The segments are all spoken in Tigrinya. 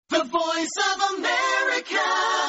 The Voice of America.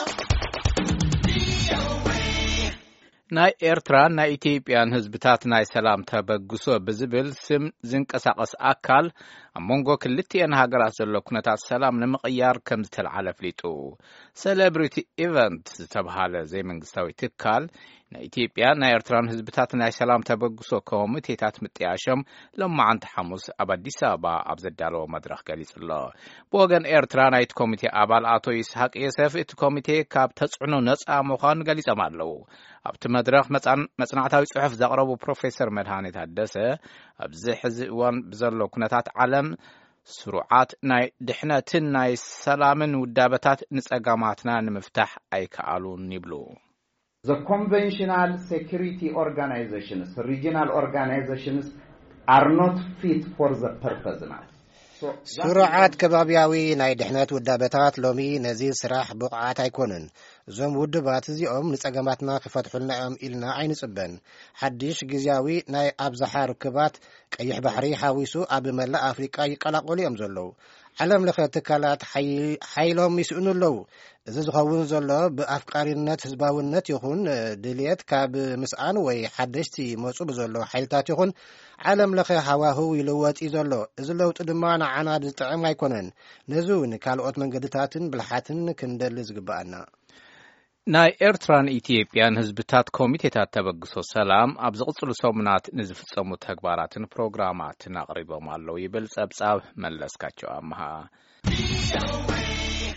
ናይ ኤርትራን ናይ ኢትዮጵያን ህዝብታት ናይ ሰላም ተበግሶ ብዝብል ስም ዝንቀሳቀስ አካል ኣብ መንጎ ክልቲአን ሃገራት ዘሎ ኩነታት ሰላም ንምቅያር ከም ዝተልዓለ ፍሊጡ ሴሌብሪቲ ኢቨንት ዝተባሃለ ዘይመንግስታዊ ትካል ናይ ኢትዮጵያን ናይ ኤርትራን ህዝብታት ናይ ሰላም ተበግሶ ኮሚቴታት ምጥያሾም ሎማዓንቲ ሐሙስ ኣብ አዲስ አበባ ኣብ ዘዳለወ መድረኽ ገሊጹሎ ብወገን ኤርትራ ናይቲ ኮሚቴ አባል አቶ ይስሐቅ ዮሴፍ እቲ ኮሚቴ ካብ ተጽዕኖ ነጻ ምዃኑ ገሊጾም ኣለዉ ኣብቲ መድረኽ መጽናዕታዊ ጽሑፍ ዘቕረቡ ፕሮፌሰር መድሃኔ ታደሰ ኣብዚ ሕዚ እዋን ብዘሎ ኩነታት ዓለም ስሩዓት ናይ ድሕነትን ናይ ሰላምን ውዳበታት ንጸጋማትና ንምፍታሕ ኣይከኣሉን ይብሉ The conventional security organizations, regional organizations are not fit for the purpose now. ስሩዓት ከባቢያዊ ናይ ድሕነት ውዳበታት ሎሚ ነዚ ስራሕ ብቕዓት ኣይኮኑን እዞም ውድባት እዚኦም ንጸገማትና ክፈትሑልና እዮም ኢልና ኣይንጽበን ሓድሽ ግዝያዊ ናይ ኣብዝሓ ርክባት ቀይሕ ባሕሪ ሓዊሱ ኣብ መላእ ኣፍሪቃ ይቀላቀሉ እዮም ዘለዉ ዓለም ለኸ ትካላት ሓይሎም ይስእኑ ኣለዉ እዚ ዝኸውን ዘሎ ብኣፍቃሪነት ህዝባውነት ይኹን ድልየት ካብ ምስኣን ወይ ሓደሽቲ መፁ ብዘሎ ሓይልታት ይኹን ዓለም ለኸ ሃዋህው ይልወጥ እዩ ዘሎ እዚ ለውጢ ድማ ንዓና ዝጥዕም ኣይኮነን ነዚ እውን ካልኦት መንገድታትን ብልሓትን ክንደሊ ዝግባአና ናይ ኤርትራን ኢትዮጵያን ህዝብታት ኮሚቴታት ተበግሶ ሰላም ኣብ ዝቕጽሉ ሰሙናት ንዝፍጸሙ ተግባራትን ፕሮግራማትን ኣቕሪቦም ኣለዉ ይብል ጸብጻብ መለስካቸው ኣምሃ